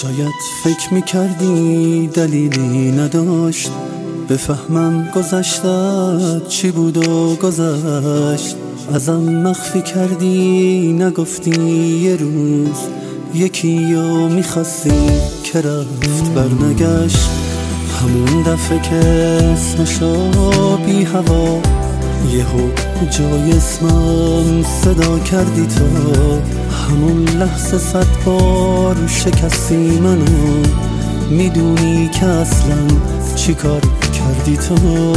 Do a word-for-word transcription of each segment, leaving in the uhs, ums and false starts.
شاید فکر میکردی دلیلی نداشت بفهمم گذشتت چی بود و گذشت. ازم مخفی کردی نگفتی یه روز یکی رو میخواستی که رفت برنگشت. همون دفعه که اسمشو بی هوا یهو جای اسمم صدا کردی تو، همون لحظه صد بار شکستی منو. میدونی که اصلا چی کار کردی تو؟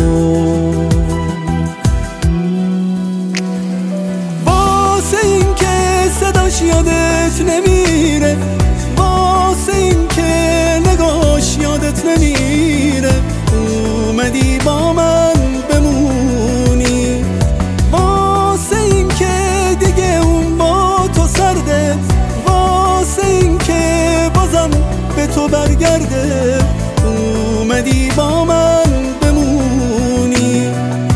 واسه این که صداش یادت نمیره، واسه این که نگاش یادت نمیره، اومدی با من بمونی. واسه این که دیگه اون با تو سرده، واسه این که بازم به تو برگرده، اومدی با من بمونی.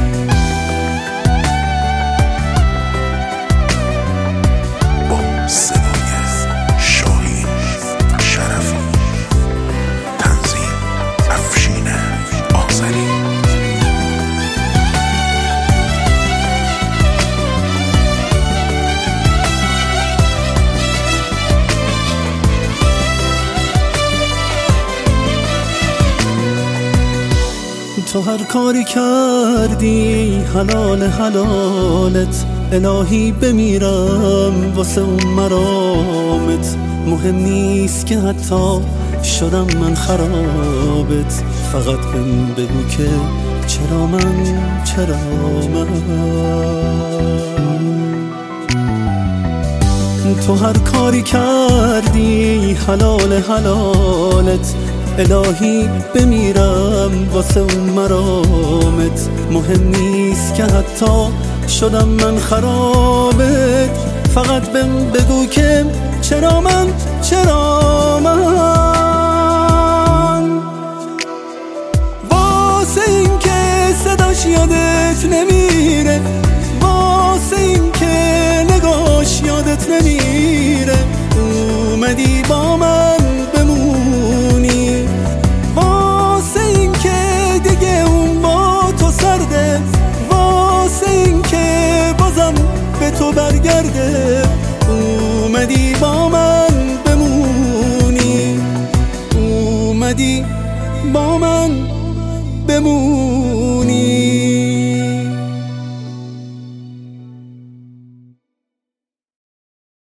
با صدای شاهین شرفی، تنظیم افشین آذری. تو هر کاری کردی حلال حلالت، الهی بمیرم واسه اون مرامت. مهم نیست که حتی شدم من خرابت، فقط بهم بگو که چرا من، چرا من. تو هر کاری کردی حلال حلالت، الهی بمیرم واسه اون مرامت. مهم نیست که حتی شدم من خرابت، فقط بهم بگو که چرا من، چرا